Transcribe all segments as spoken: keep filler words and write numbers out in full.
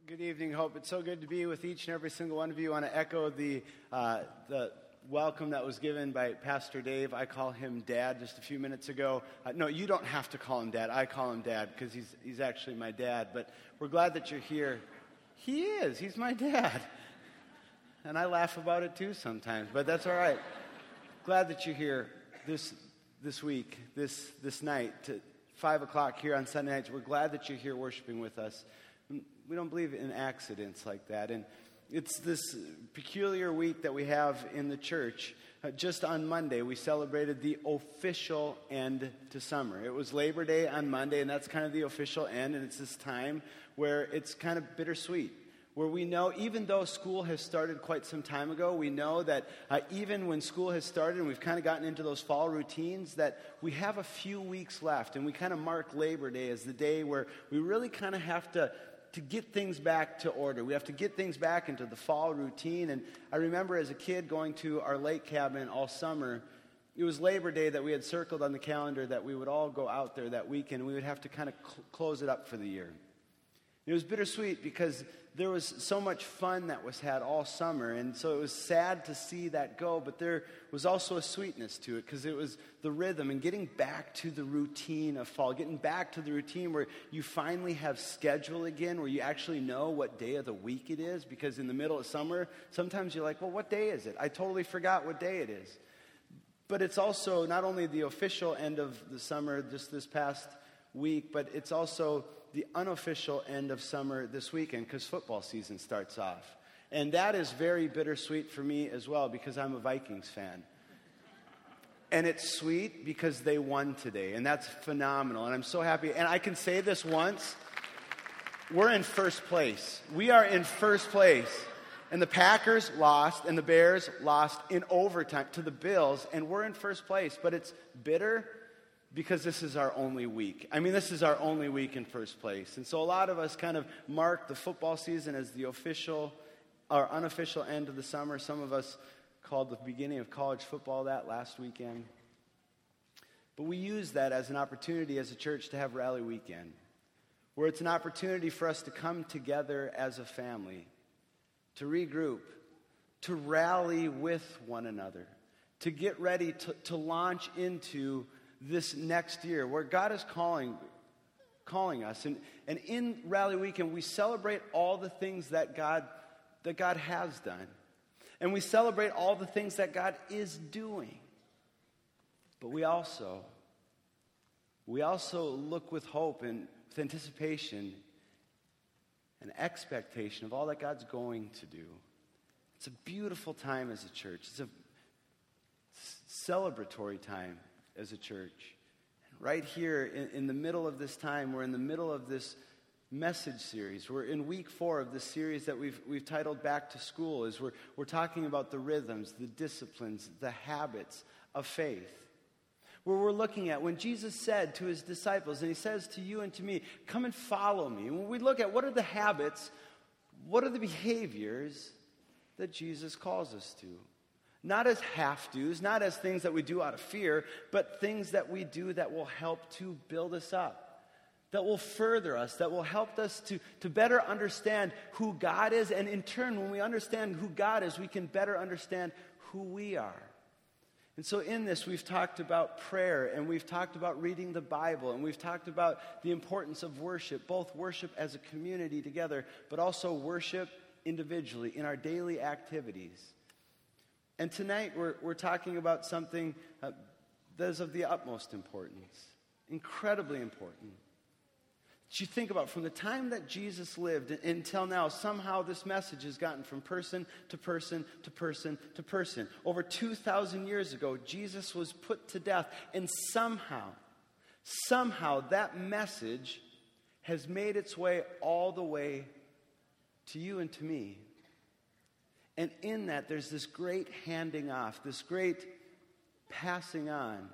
Good evening, Hope. It's so good to be with each and every single one of you. I want to echo the uh, the welcome that was given by Pastor Dave. I call him Dad just a few minutes ago. Uh, no, you don't have to call him Dad. I call him Dad because he's he's actually my dad. But we're glad that you're here. He is. He's my dad. And I laugh about it too sometimes, but that's all right. Glad that you're here this this week, this this night, to five o'clock here on Sunday nights. We're glad that you're here worshiping with us. We don't believe in accidents like that. And it's this peculiar week that we have in the church. Uh, just on Monday, we celebrated the official end to summer. It was Labor Day on Monday, and that's kind of the official end. And it's this time where it's kind of bittersweet, where we know, even though school has started quite some time ago, we know that uh, even when school has started and we've kind of gotten into those fall routines, that we have a few weeks left. And we kind of mark Labor Day as the day where we really kind of have to to get things back to order. We have to get things back into the fall routine. And I remember as a kid going to our lake cabin all summer. It was Labor Day that we had circled on the calendar that we would all go out there that weekend, and we would have to kind of cl- close it up for the year. It was bittersweet because there was so much fun that was had all summer, and so it was sad to see that go, but there was also a sweetness to it because it was the rhythm and getting back to the routine of fall, getting back to the routine where you finally have schedule again, where you actually know what day of the week it is, because in the middle of summer, sometimes you're like, well, what day is it? I totally forgot what day it is. But it's also not only the official end of the summer just this past week, but it's also the unofficial end of summer this weekend because football season starts off. And that is very bittersweet for me as well because I'm a Vikings fan. And it's sweet because they won today, and that's phenomenal. And I'm so happy. And I can say this once, we're in first place. We are in first place. And the Packers lost, and the Bears lost in overtime to the Bills, and we're in first place. But it's bitter because this is our only week. I mean, this is our only week in first place. And so a lot of us kind of mark the football season as the official or unofficial end of the summer. Some of us called the beginning of college football that last weekend. But we use that as an opportunity as a church to have Rally Weekend, where it's an opportunity for us to come together as a family, to regroup, to rally with one another, to get ready to, to launch into this next year where God is calling calling us. And, and in Rally Weekend, we celebrate all the things that God that God has done. And we celebrate all the things that God is doing. But we also, we also look with hope and with anticipation and expectation of all that God's going to do. It's a beautiful time as a church. It's a celebratory time as a church. And right here in, in the middle of this time, we're in the middle of this message series. We're in week four of this series that we've we've titled Back to School. As we're we're talking about the rhythms, the disciplines, the habits of faith. Where we're looking at when Jesus said to his disciples, and he says to you and to me, come and follow me. And when we look at what are the habits, what are the behaviors that Jesus calls us to? Not as have-tos, not as things that we do out of fear, but things that we do that will help to build us up, that will further us, that will help us to, to better understand who God is. And in turn, when we understand who God is, we can better understand who we are. And so in this, we've talked about prayer, and we've talked about reading the Bible, and we've talked about the importance of worship, both worship as a community together, but also worship individually in our daily activities. And tonight we're we're talking about something uh, that is of the utmost importance, incredibly important. That you think about from the time that Jesus lived until now, somehow this message has gotten from person to person to person to person. Over two thousand years ago, Jesus was put to death, and somehow, somehow that message has made its way all the way to you and to me. And in that, there's this great handing off, this great passing on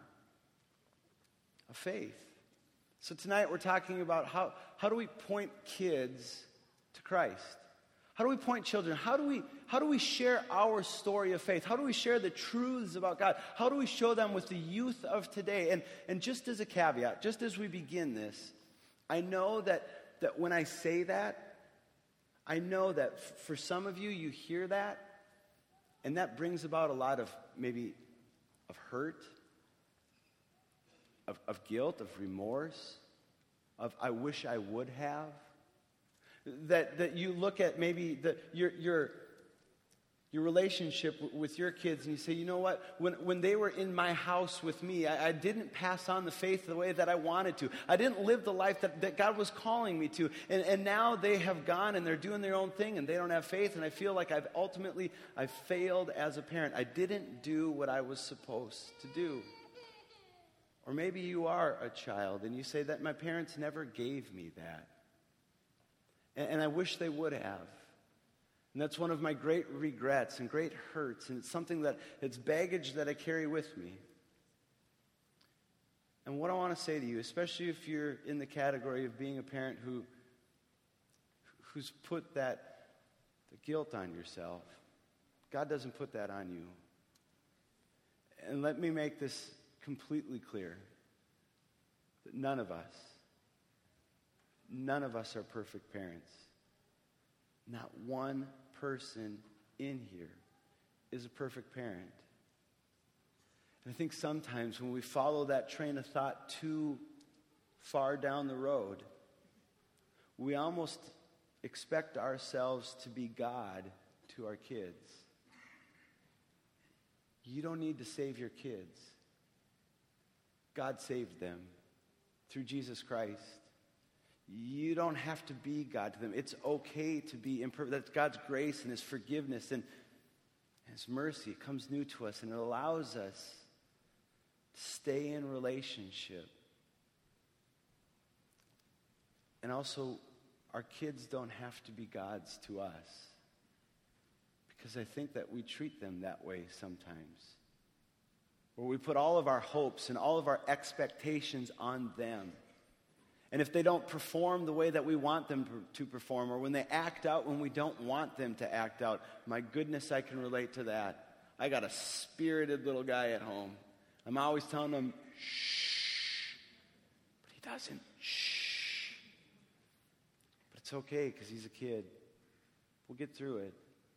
of faith. So tonight we're talking about how, how do we point kids to Christ? How do we point children? How do we, how do we share our story of faith? How do we share the truths about God? How do we show them with the youth of today? And, and just as a caveat, just as we begin this, I know that, that when I say that, I know that f- for some of you, you hear that, and that brings about a lot of maybe of hurt, of, of guilt, of remorse, of I wish I would have. That that you look at maybe the, your your your relationship w- with your kids and you say, you know what, when when they were in my house with me, I, I didn't pass on the faith the way that I wanted to. I didn't live the life that, that God was calling me to. And, and now they have gone and they're doing their own thing and they don't have faith, and I feel like I've ultimately, I failed as a parent. I didn't do what I was supposed to do. Or maybe you are a child and you say that my parents never gave me that. And, and I wish they would have. And that's one of my great regrets and great hurts, and it's something that, it's baggage that I carry with me. And what I want to say to you, especially if you're in the category of being a parent who, who's put that, the guilt on yourself, God doesn't put that on you. And let me make this completely clear, that none of us, none of us are perfect parents. Not one person in here is a perfect parent. And I think sometimes when we follow that train of thought too far down the road, we almost expect ourselves to be God to our kids. You don't need to save your kids. God saved them through Jesus Christ. You don't have to be God to them. It's okay to be imperfect. That's God's grace and His forgiveness and His mercy. It comes new to us and it allows us to stay in relationship. And also, our kids don't have to be gods to us, because I think that we treat them that way sometimes, where we put all of our hopes and all of our expectations on them. And if they don't perform the way that we want them to perform, or when they act out when we don't want them to act out, my goodness, I can relate to that. I got a spirited little guy at home. I'm always telling him, shh, but he doesn't, shh. But it's okay, because he's a kid. We'll get through it.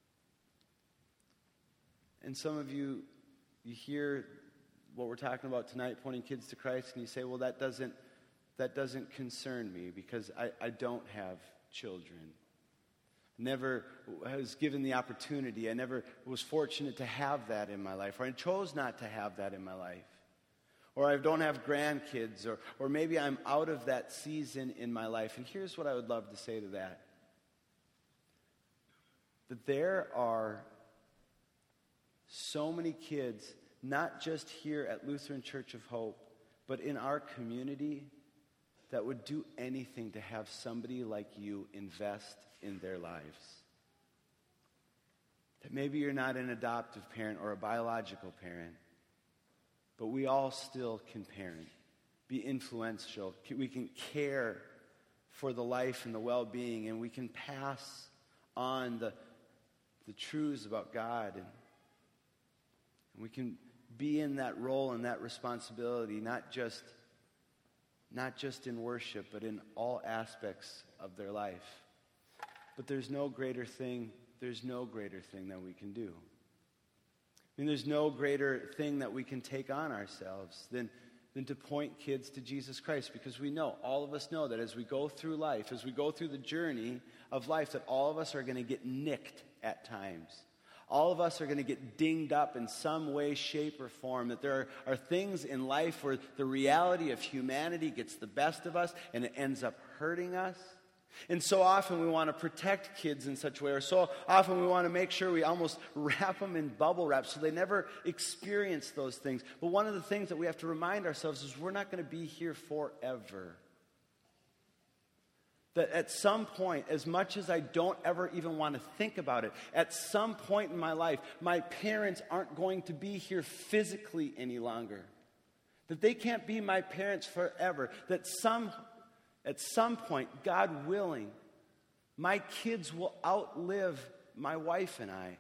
And some of you, you hear what we're talking about tonight, pointing kids to Christ, and you say, well, that doesn't That doesn't concern me because I, I don't have children. Never was given the opportunity. I never was fortunate to have that in my life. Or I chose not to have that in my life. Or I don't have grandkids. Or, or maybe I'm out of that season in my life. And here's what I would love to say to that. That there are so many kids, not just here at Lutheran Church of Hope, but in our community, that would do anything to have somebody like you invest in their lives. That maybe you're not an adoptive parent or a biological parent, but we all still can parent, be influential. We can care for the life and the well-being, and we can pass on the, the truths about God, and, and we can be in that role and that responsibility, not just Not just in worship, but in all aspects of their life. But there's no greater thing, there's no greater thing that we can do. I mean, there's no greater thing that we can take on ourselves than, than to point kids to Jesus Christ, because we know, all of us know that as we go through life, as we go through the journey of life, that all of us are going to get nicked at times. All of us are going to get dinged up in some way, shape, or form. That there are, are things in life where the reality of humanity gets the best of us and it ends up hurting us. And so often we want to protect kids in such a way, or so often we want to make sure we almost wrap them in bubble wrap so they never experience those things. But one of the things that we have to remind ourselves is we're not going to be here forever. That at some point, as much as I don't ever even want to think about it, at some point in my life, my parents aren't going to be here physically any longer. That they can't be my parents forever. That some, at some point, God willing, my kids will outlive my wife and I.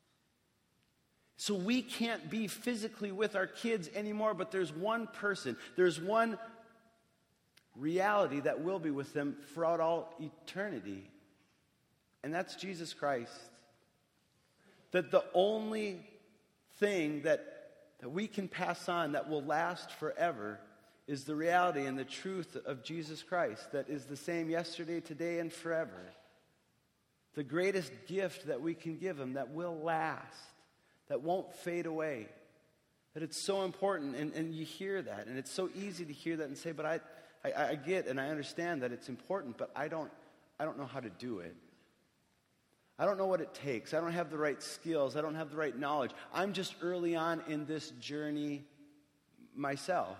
So we can't be physically with our kids anymore, but there's one person, there's one reality that will be with them throughout all eternity. And and that's Jesus Christ. That the only thing that, that we can pass on that will last forever is the reality and the truth of Jesus Christ that is the same yesterday, today, and forever. The greatest gift that we can give him that will last, that won't fade away. That it's so important, and, and you hear that, and it's so easy to hear that and say, but I, I, I get and I understand that it's important, but I don't, I don't know how to do it. I don't know what it takes. I don't have the right skills. I don't have the right knowledge. I'm just early on in this journey myself.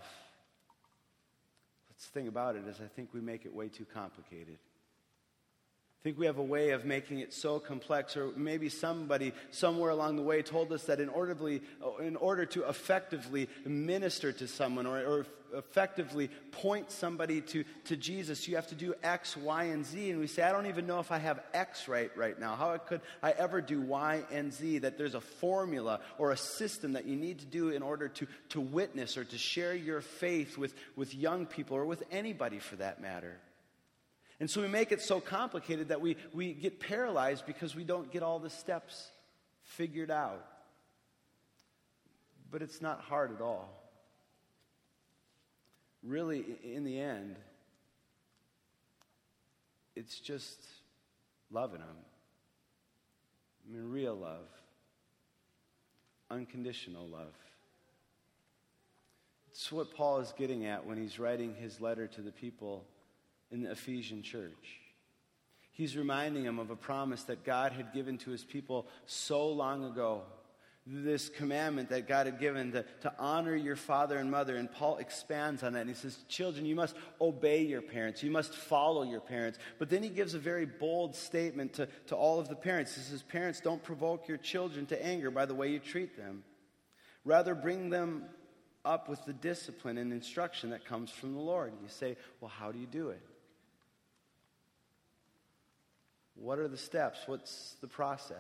The thing about it is I think we make it way too complicated. I think we have a way of making it so complex, or maybe somebody somewhere along the way told us that in order to, in order to effectively minister to someone or, or effectively point somebody to, to Jesus, you have to do X, Y, and Z. And we say, I don't even know if I have X right right now. How could I ever do Y and Z? That there's a formula or a system that you need to do in order to, to witness or to share your faith with, with young people or with anybody for that matter. And so we make it so complicated that we, we get paralyzed because we don't get all the steps figured out. But it's not hard at all. Really, in the end, it's just loving him. I mean, real love. Unconditional love. It's what Paul is getting at when he's writing his letter to the people in the Ephesian church. He's reminding them of a promise that God had given to his people so long ago. This commandment that God had given to, to honor your father and mother. And Paul expands on that. And he says, children, you must obey your parents. You must follow your parents. But then he gives a very bold statement to, to all of the parents. He says, parents, don't provoke your children to anger by the way you treat them. Rather, bring them up with the discipline and instruction that comes from the Lord. You say, well, how do you do it? What are the steps? What's the process?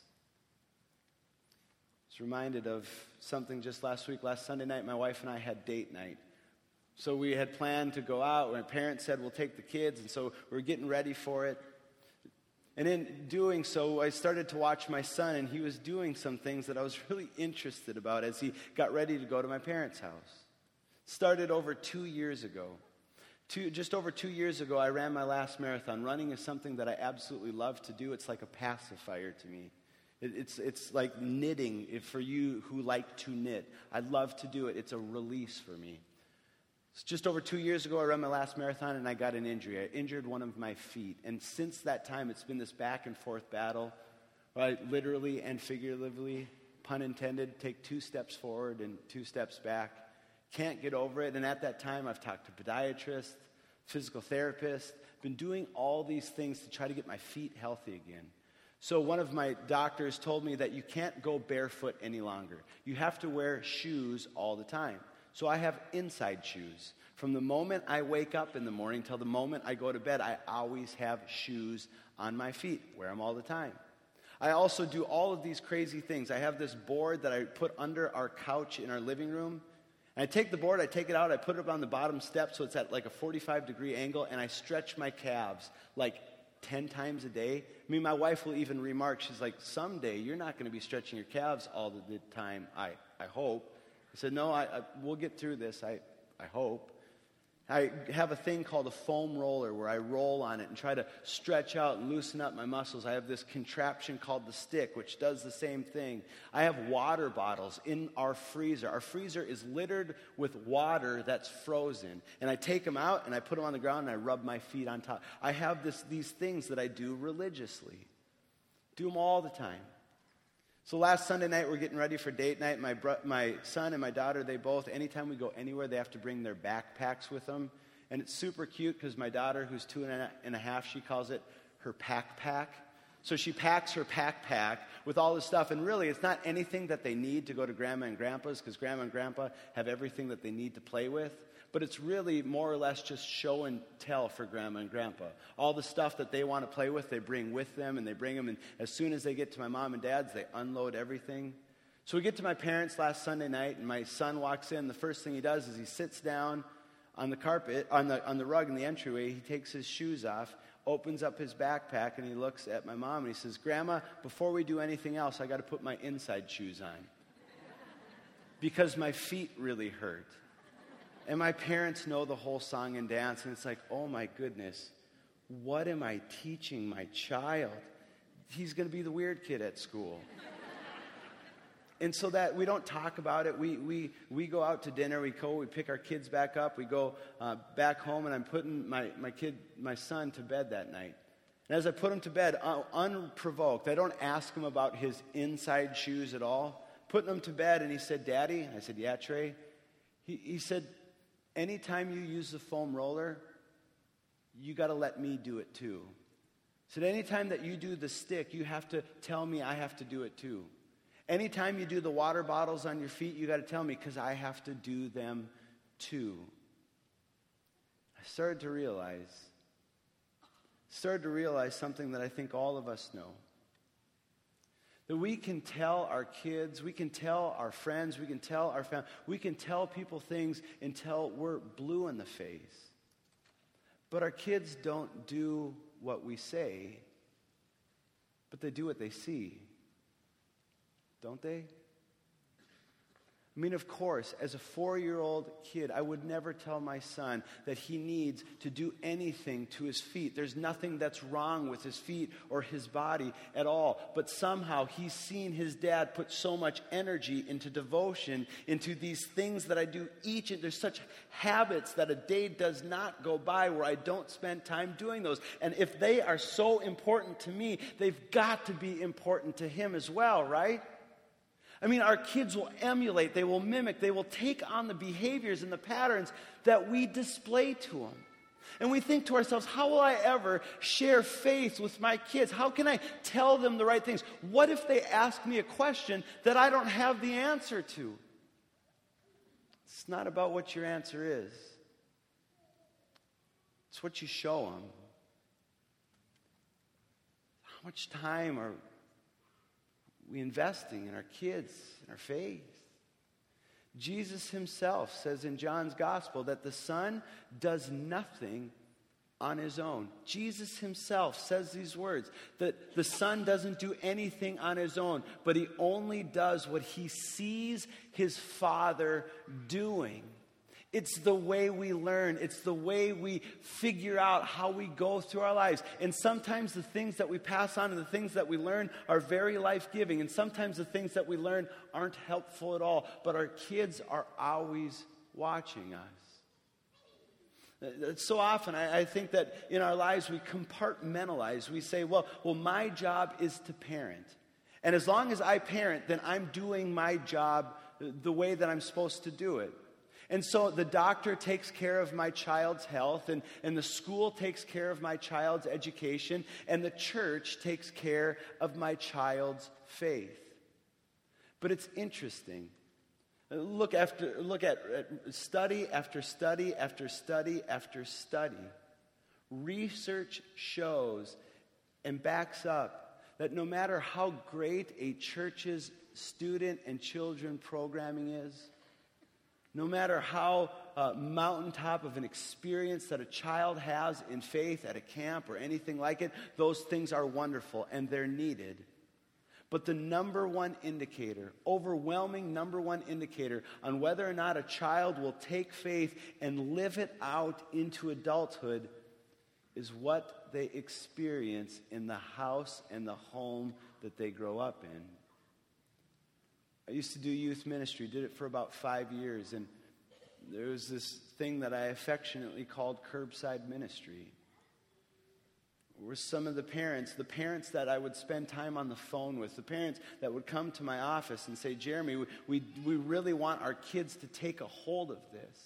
I was reminded of something just last week. Last Sunday night, my wife and I had date night. So we had planned to go out. My parents said, we'll take the kids. And so we were getting ready for it. And in doing so, I started to watch my son, and he was doing some things that I was really interested about as he got ready to go to my parents' house. It started over two years ago. Two, just over two years ago, I ran my last marathon. Running is something that I absolutely love to do. It's like a pacifier to me. It, it's, it's like knitting for you who like to knit. I love to do it. It's a release for me. It's just over two years ago, I ran my last marathon, and I got an injury. I injured one of my feet. And since that time, it's been this back and forth battle. Where I literally and figuratively, pun intended, take two steps forward and two steps back. Can't get over it. And at that time, I've talked to podiatrists, physical therapists, been doing all these things to try to get my feet healthy again. So one of my doctors told me that you can't go barefoot any longer. You have to wear shoes all the time. So I have inside shoes. From the moment I wake up in the morning till the moment I go to bed, I always have shoes on my feet. Wear them all the time. I also do all of these crazy things. I have this board that I put under our couch in our living room. And I take the board, I take it out, I put it on the bottom step so it's at like a forty-five degree angle, and I stretch my calves like ten times a day. I mean, my wife will even remark, she's like, someday you're not going to be stretching your calves all the time, I, I hope. I said, no, I, I, we'll get through this, I, I hope. I have a thing called a foam roller where I roll on it and try to stretch out and loosen up my muscles. I have this contraption called the stick, which does the same thing. I have water bottles in our freezer. Our freezer is littered with water that's frozen. And I take them out and I put them on the ground and I rub my feet on top. I have this, these things that I do religiously. Do them all the time. So last Sunday night, we're getting ready for date night. My bro- my son and my daughter, they both, anytime we go anywhere, they have to bring their backpacks with them. And it's super cute because my daughter, who's two and a, and a half, she calls it her pack pack. So she packs her pack pack with all this stuff. And really, it's not anything that they need to go to Grandma and Grandpa's because Grandma and Grandpa have everything that they need to play with. But it's really more or less just show and tell for Grandma and Grandpa. All the stuff that they want to play with, they bring with them, and they bring them. And as soon as they get to my mom and dad's, they unload everything. So we get to my parents last Sunday night, and my son walks in. The first thing he does is he sits down on the carpet, on the on the rug in the entryway. He takes his shoes off. opens up his backpack, and he looks at my mom, and he says, Grandma, before we do anything else, I got to put my inside shoes on because my feet really hurt. And my parents know the whole song and dance, and it's like, oh my goodness, what am I teaching my child? He's going to be the weird kid at school. And so that we don't talk about it. We we we go out to dinner. We go. We pick our kids back up. We go uh, back home, and I'm putting my, my kid, my son, to bed that night. And as I put him to bed, uh, unprovoked, I don't ask him about his inside shoes at all. Putting him to bed, and he said, "Daddy," and I said, "Yeah, Trey." He he said, "Anytime you use the foam roller, you got to let me do it too." He said, "Anytime that you do the stick, you have to tell me I have to do it too. Anytime you do the water bottles on your feet, you got to tell me because I have to do them too." I started to realize, started to realize something that I think all of us know. That we can tell our kids, we can tell our friends, we can tell our family, we can tell people things until we're blue in the face. But our kids don't do what we say, but they do what they see. Don't they? I mean, of course, as a four-year-old kid, I would never tell my son that he needs to do anything to his feet. There's nothing that's wrong with his feet or his body at all. But somehow he's seen his dad put so much energy into devotion, into these things that I do each. And there's such habits that a day does not go by where I don't spend time doing those. And if they are so important to me, they've got to be important to him as well, right? I mean, our kids will emulate, they will mimic, they will take on the behaviors and the patterns that we display to them. And we think to ourselves, how will I ever share faith with my kids? How can I tell them the right things? What if they ask me a question that I don't have the answer to? It's not about what your answer is. It's what you show them. How much time are we investing in our kids, in our faith? Jesus himself says in John's gospel that the Son does nothing on his own. Jesus himself says these words, that the Son doesn't do anything on his own, but he only does what he sees his Father doing. It's the way we learn. It's the way we figure out how we go through our lives. And sometimes the things that we pass on and the things that we learn are very life-giving. And sometimes the things that we learn aren't helpful at all. But our kids are always watching us. So often, I, I think that in our lives we compartmentalize. We say, well, well, my job is to parent. And as long as I parent, then I'm doing my job the way that I'm supposed to do it. And so the doctor takes care of my child's health, and, and the school takes care of my child's education, and the church takes care of my child's faith. But it's interesting. Look after look at, at study after study after study after study. Research shows and backs up that no matter how great a church's student and children programming is, no matter how uh, mountaintop of an experience that a child has in faith at a camp or anything like it, those things are wonderful and they're needed. But the number one indicator, overwhelming number one indicator on whether or not a child will take faith and live it out into adulthood is what they experience in the house and the home that they grow up in. I used to do youth ministry, did it for about five years, and there was this thing that I affectionately called curbside ministry. Were some of the parents, the parents that I would spend time on the phone with, the parents that would come to my office and say, Jeremy, we, we, we really want our kids to take a hold of this.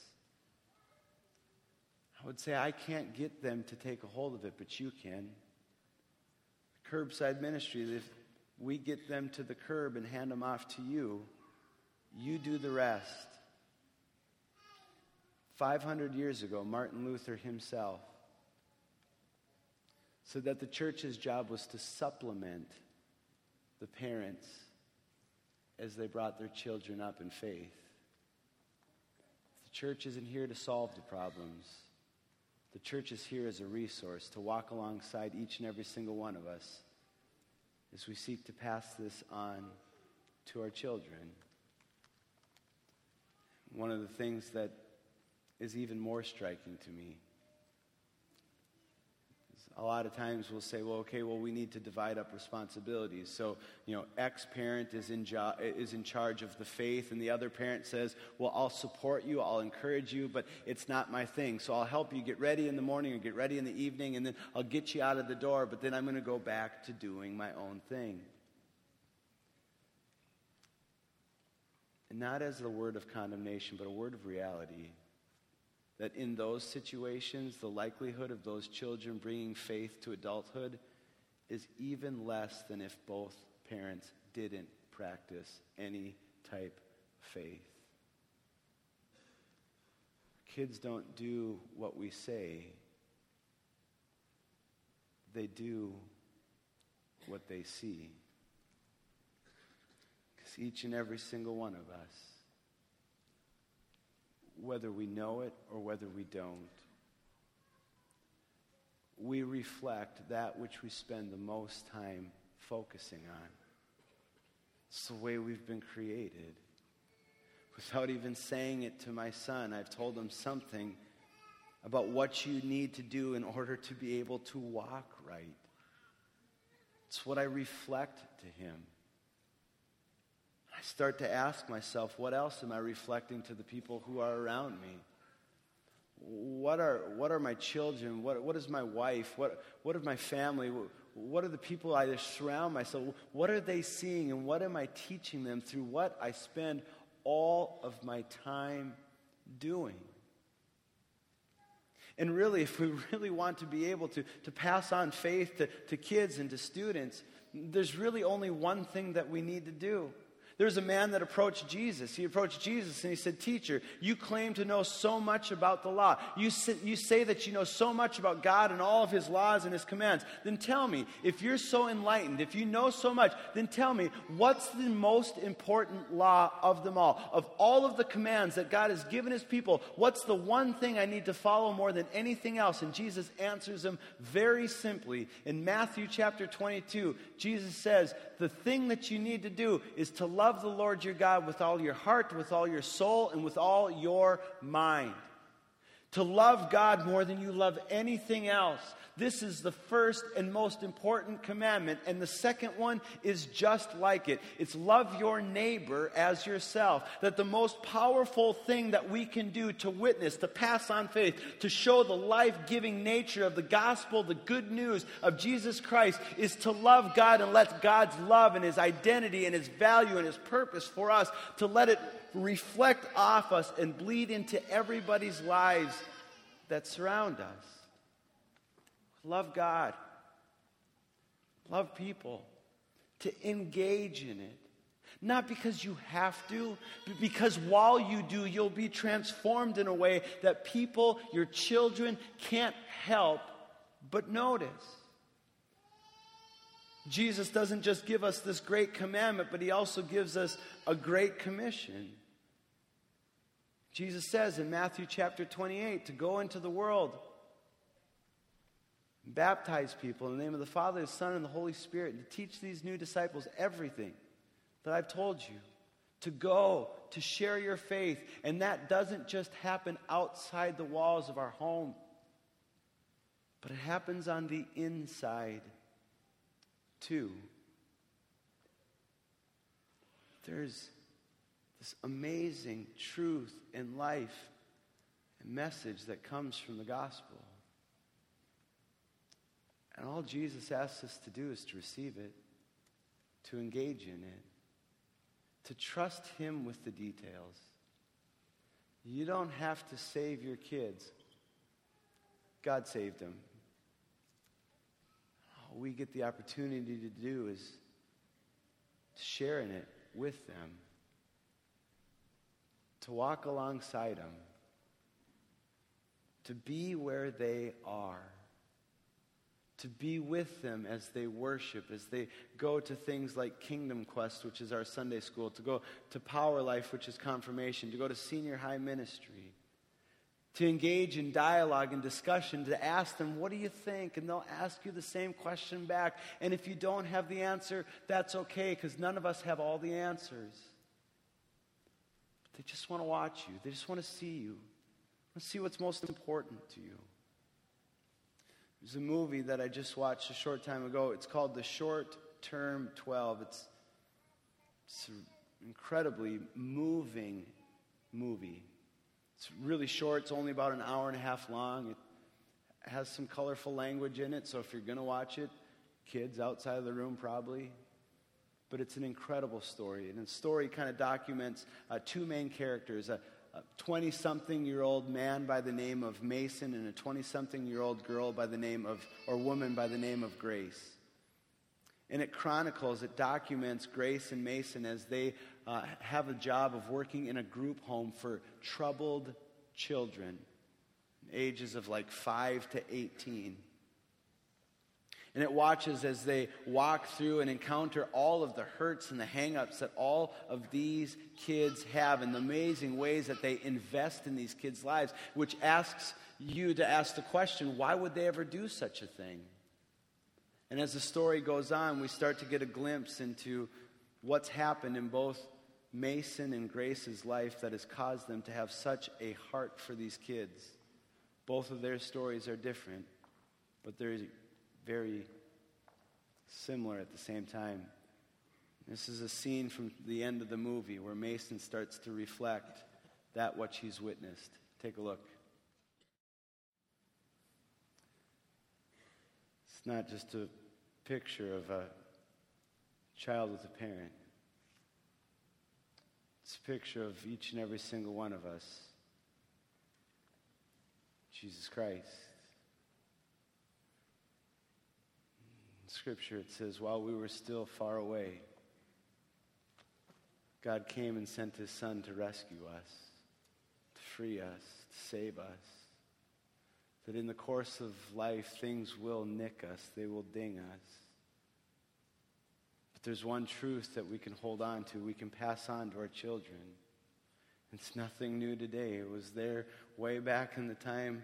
I would say, I can't get them to take a hold of it, but you can. Curbside ministry, if we get them to the curb and hand them off to you, you do the rest. five hundred years ago, Martin Luther himself said that the church's job was to supplement the parents as they brought their children up in faith. The church isn't here to solve the problems. The church is here as a resource to walk alongside each and every single one of us as we seek to pass this on to our children. One of the things that is even more striking to me is a lot of times we'll say, well, okay, well, we need to divide up responsibilities. So, you know, X parent is in, jo- is in charge of the faith, and the other parent says, well, I'll support you, I'll encourage you, but it's not my thing. So I'll help you get ready in the morning or get ready in the evening, and then I'll get you out of the door, but then I'm going to go back to doing my own thing. And not as a word of condemnation, but a word of reality. That in those situations, the likelihood of those children bringing faith to adulthood is even less than if both parents didn't practice any type of faith. Kids don't do what we say. They do what they see. Because each and every single one of us, whether we know it or whether we don't, we reflect that which we spend the most time focusing on. It's the way we've been created. Without even saying it to my son, I've told him something about what you need to do in order to be able to walk right. It's what I reflect to him. I start to ask myself, what else am I reflecting to the people who are around me? What are what are my children? What what is my wife? What what of my family? What are the people I surround myself? What are they seeing, and what am I teaching them through what I spend all of my time doing? And really, if we really want to be able to, to pass on faith to, to kids and to students, there's really only one thing that we need to do. There's a man that approached Jesus. He approached Jesus and he said, "Teacher, you claim to know so much about the law. You say, you say that you know so much about God and all of his laws and his commands. Then tell me, if you're so enlightened, if you know so much, then tell me, what's the most important law of them all? Of all of the commands that God has given his people, what's the one thing I need to follow more than anything else?" And Jesus answers him very simply. In Matthew chapter twenty-two, Jesus says, the thing that you need to do is to love the Lord your God with all your heart, with all your soul, and with all your mind. To love God more than you love anything else. This is the first and most important commandment. And the second one is just like it. It's love your neighbor as yourself. That the most powerful thing that we can do to witness, to pass on faith, to show the life-giving nature of the gospel, the good news of Jesus Christ, is to love God and let God's love and his identity and his value and his purpose for us, to let it reflect off us and bleed into everybody's lives that surround us. Love God. Love people. To engage in it. Not because you have to, but because while you do, you'll be transformed in a way that people, your children, can't help but notice. Jesus doesn't just give us this great commandment, but he also gives us a great commission. Jesus says in Matthew chapter twenty-eight to go into the world, baptize people in the name of the Father, the Son, and the Holy Spirit, and to teach these new disciples everything that I've told you. To go, to share your faith. And that doesn't just happen outside the walls of our home, but it happens on the inside too. There's this amazing truth and life and message that comes from the gospel. And all Jesus asks us to do is to receive it, to engage in it, to trust him with the details. You don't have to save your kids. God saved them. All we get the opportunity to do is to share in it with them, to walk alongside them, to be where they are, to be with them as they worship, as they go to things like Kingdom Quest, which is our Sunday school, to go to Power Life, which is confirmation, to go to senior high ministry. to engage in dialogue and discussion, to ask them, what do you think? And they'll ask you the same question back. And if you don't have the answer, that's okay, because none of us have all the answers. But they just want to watch you. They just want to see you. Let's see what's most important to you. There's a movie that I just watched a short time ago. It's called The Short Term twelve. It's, it's an incredibly moving movie. It's really short. It's only about an hour and a half long. It has some colorful language in it, so if you're going to watch it, kids outside of the room probably. But it's an incredible story. And the story kind of documents uh, two main characters, a twenty-something-year-old man by the name of Mason and a twenty-something-year-old girl by the name of, or woman by the name of Grace. And it chronicles, it documents Grace and Mason as they uh, have a job of working in a group home for troubled children, ages of like five to eighteen. And it watches as they walk through and encounter all of the hurts and the hang-ups that all of these kids have and the amazing ways that they invest in these kids' lives, which asks you to ask the question, why would they ever do such a thing? And as the story goes on, we start to get a glimpse into what's happened in both Mason and Grace's life that has caused them to have such a heart for these kids. Both of their stories are different, but they're very similar at the same time. This is a scene from the end of the movie where Mason starts to reflect that which he's witnessed. Take a look. It's not just a picture of a child with a parent. It's a picture of each and every single one of us. Jesus Christ. Scripture, it says, while we were still far away, God came and sent his Son to rescue us, to free us, to save us. That in the course of life, things will nick us, they will ding us. But there's one truth that we can hold on to, we can pass on to our children. It's nothing new today. It was there way back in the time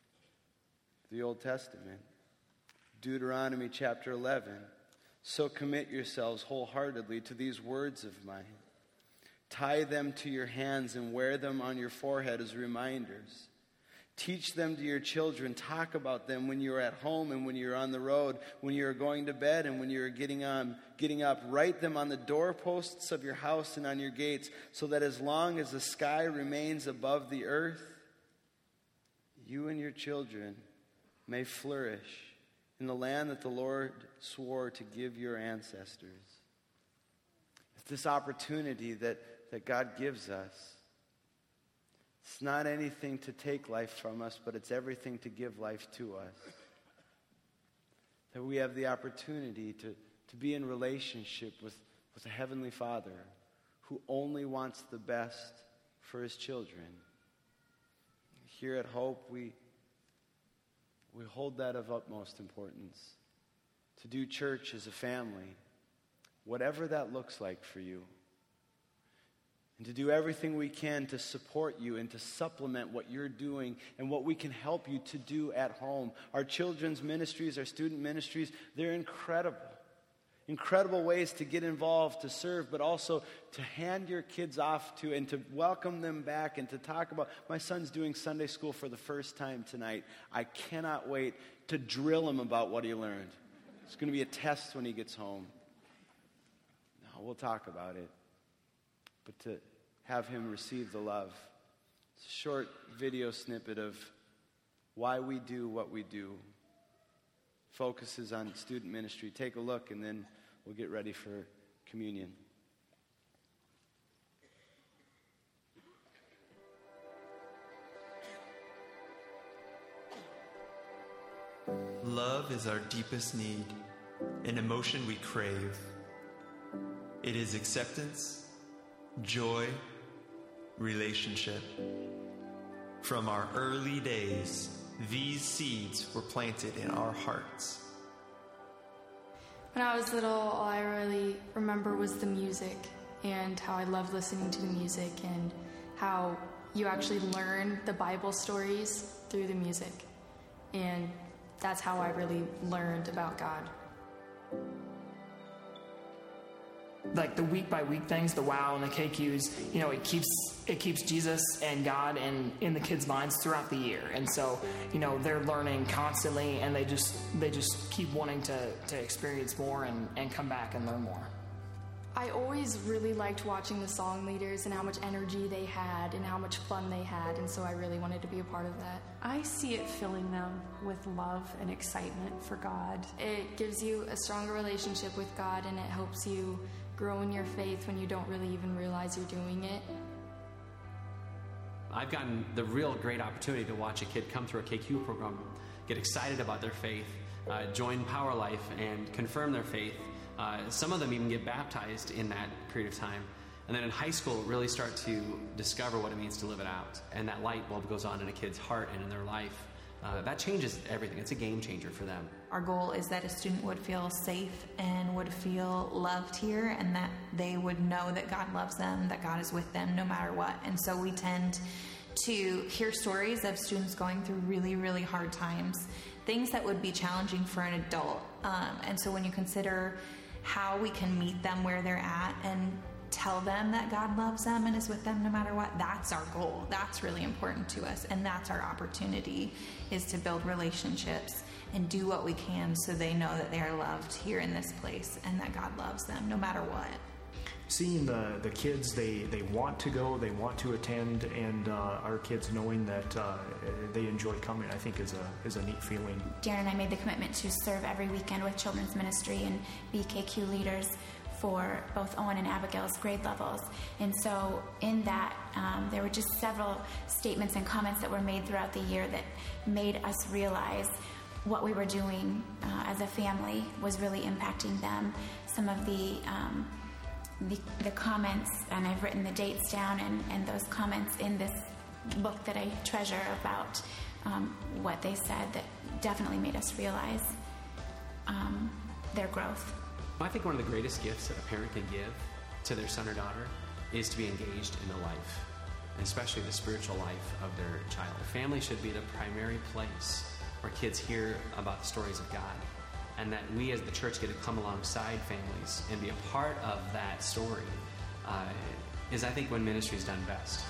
of the Old Testament. Deuteronomy chapter eleven. So commit yourselves wholeheartedly to these words of mine. Tie them to your hands and wear them on your forehead as reminders. Teach them to your children. Talk about them when you're at home and when you're on the road, when you're going to bed and when you're getting on, getting up. Write them on the doorposts of your house and on your gates, so that as long as the sky remains above the earth, you and your children may flourish in the land that the Lord swore to give your ancestors. It's this opportunity that, that God gives us. It's not anything to take life from us, but it's everything to give life to us. That we have the opportunity to, to be in relationship with, with a Heavenly Father who only wants the best for his children. Here at Hope, we We hold that of utmost importance. To do church as a family, whatever that looks like for you. And to do everything we can to support you and to supplement what you're doing and what we can help you to do at home. Our children's ministries, our student ministries, they're incredible. Incredible ways to get involved, to serve, but also to hand your kids off to and to welcome them back and to talk about. My son's doing Sunday school for the first time tonight. I cannot wait to drill him about what he learned. It's going to be a test when he gets home. No, we'll talk about it. But to have him receive the love. It's a short video snippet of why we do what we do. Focuses on student ministry. Take a look and then we'll get ready for communion. Love is our deepest need, an emotion we crave. It is acceptance, joy, relationship. From our early days, these seeds were planted in our hearts. When I was little, all I really remember was the music and how I loved listening to the music and how you actually learn the Bible stories through the music. And that's how I really learned about God. Like the week by week things, the wow and the K Qs, you know, it keeps it keeps Jesus and God in, in the kids' minds throughout the year. And so, you know, they're learning constantly, and they just they just keep wanting to, to experience more and, and come back and learn more. I always really liked watching the song leaders and how much energy they had and how much fun they had, and so I really wanted to be a part of that. I see it filling them with love and excitement for God. It gives you a stronger relationship with God, and it helps you grow in your faith when you don't really even realize you're doing it. I've gotten the real great opportunity to watch a kid come through a K Q program, get excited about their faith, uh, join Power Life, and confirm their faith. Uh, some of them even get baptized in that period of time. And then in high school, really start to discover what it means to live it out. And that light bulb goes on in a kid's heart and in their life. Uh, that changes everything. It's a game changer for them. Our goal is that a student would feel safe and would feel loved here, and that they would know that God loves them, that God is with them no matter what. And so we tend to hear stories of students going through really, really hard times, things that would be challenging for an adult. Um, and so when you consider how we can meet them where they're at and tell them that God loves them and is with them no matter what, that's our goal. That's really important to us, and that's our opportunity, is to build relationships and do what we can so they know that they are loved here in this place and that God loves them no matter what. Seeing the, the kids, they, they want to go, they want to attend, and uh, our kids knowing that uh, they enjoy coming, I think is a is a neat feeling. Darren and I made the commitment to serve every weekend with children's ministry and be K Q leaders for both Owen and Abigail's grade levels. And so in that, um, there were just several statements and comments that were made throughout the year that made us realize what we were doing uh, as a family was really impacting them. Some of the, um, the the comments, and I've written the dates down, and, and those comments in this book that I treasure about um, what they said that definitely made us realize um, their growth. I think one of the greatest gifts that a parent can give to their son or daughter is to be engaged in the life, and especially the spiritual life of their child. Family should be the primary place where kids hear about the stories of God, and that we as the church get to come alongside families and be a part of that story uh, is, I think, when ministry is done best.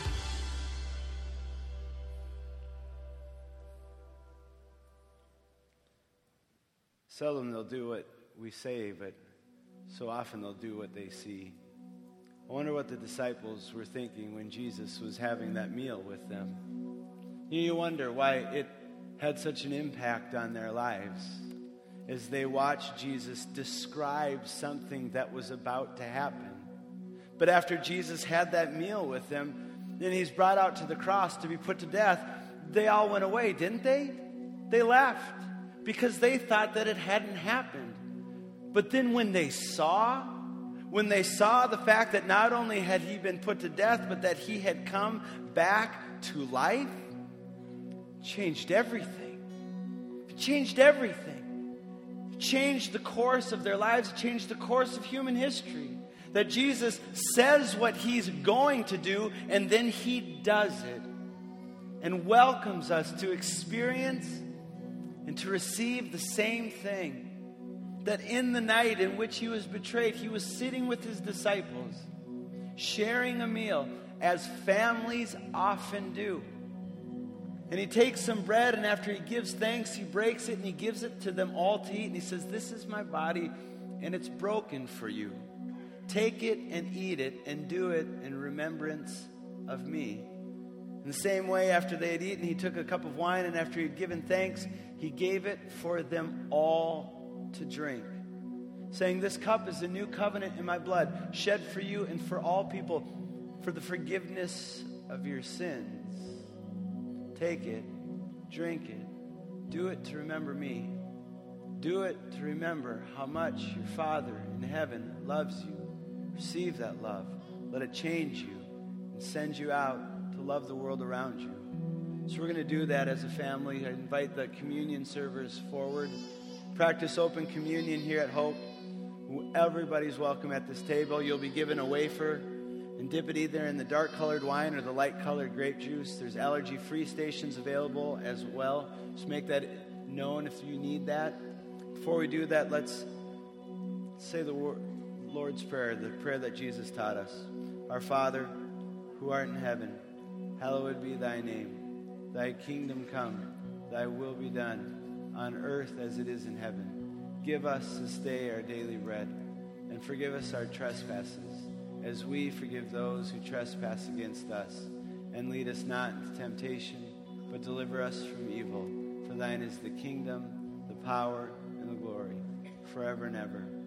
Seldom they'll do what we say, but so often they'll do what they see. I wonder what the disciples were thinking when Jesus was having that meal with them. You wonder why it had such an impact on their lives as they watched Jesus describe something that was about to happen. But after Jesus had that meal with them, then he's brought out to the cross to be put to death, they all went away, didn't they? They left because they thought that it hadn't happened. But then when they saw, when they saw the fact that not only had he been put to death, but that he had come back to life, it changed everything. It changed everything. It changed the course of their lives. It changed the course of human history. That Jesus says what he's going to do, and then he does it. And welcomes us to experience and to receive the same thing. That in the night in which he was betrayed, he was sitting with his disciples, sharing a meal, as families often do. And he takes some bread, and after he gives thanks, he breaks it, and he gives it to them all to eat. And he says, "This is my body, and it's broken for you. Take it and eat it, and do it in remembrance of me." In the same way, after they had eaten, he took a cup of wine, and after he had given thanks, he gave it for them all to drink, saying, "This cup is the new covenant in my blood, shed for you and for all people for the forgiveness of your sins. Take it, drink it, do it to remember me. Do it to remember how much your Father in heaven loves you. Receive that love. Let it change you and send you out to love the world around you." So we're going to do that as a family. I invite the communion servers forward. Practice open communion here at Hope. Everybody's welcome at this table. You'll be given a wafer and dip it either in the dark-colored wine or the light-colored grape juice. There's allergy-free stations available as well. Just make that known if you need that. Before we do that, let's say the Lord's Prayer, the prayer that Jesus taught us. Our Father, who art in heaven, hallowed be thy name. Thy kingdom come, thy will be done, on earth as it is in heaven. Give us this day our daily bread, and forgive us our trespasses, as we forgive those who trespass against us. And lead us not into temptation, but deliver us from evil. For thine is the kingdom, the power, and the glory, forever and ever.